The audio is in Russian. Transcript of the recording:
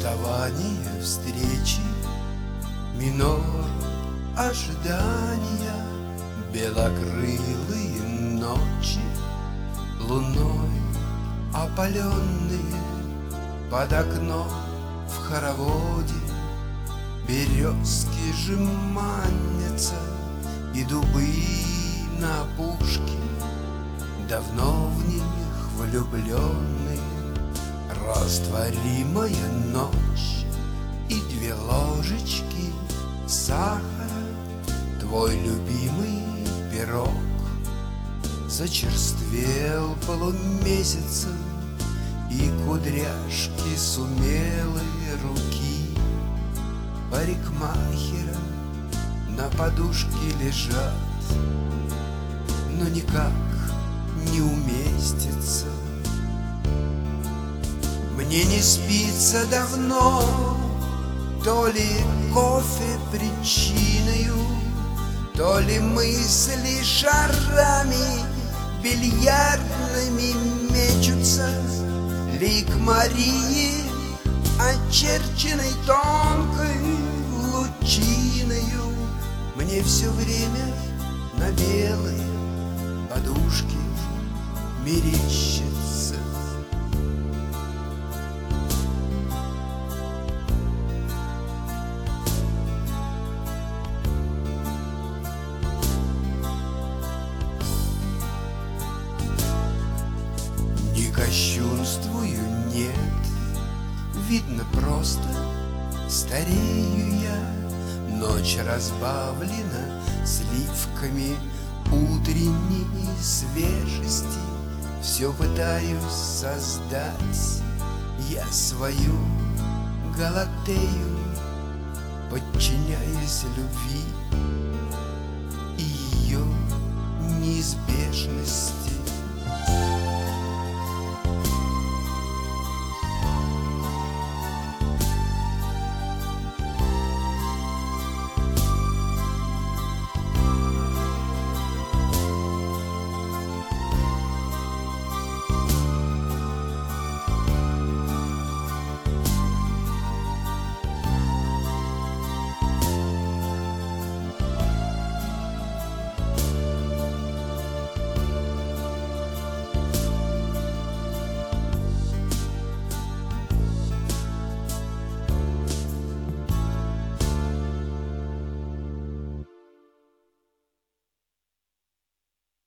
Расставание, встречи, минор ожидания, белокрылые ночи, луной опаленные, под окном в хороводе березки жеманятся и дубы на опушке, давно в них влюбленные. Растворимая ночь и 2 ложечки сахара, твой любимый пирог зачерствел полумесяцем, и кудряшки сумелые руки парикмахера на подушке лежат, но никак не уместится. Мне не спится давно, то ли кофе причиною, то ли мысли шарами бильярдными мечутся. Лик Марии, очерченный тонкой лучиною, мне все время на белые подушки мерещится. Не кощунствую, нет, видно просто старею я. Ночь разбавлена сливками утренней свежести. Все пытаюсь создать я свою Галатею, подчиняясь любви и ее неизбежности.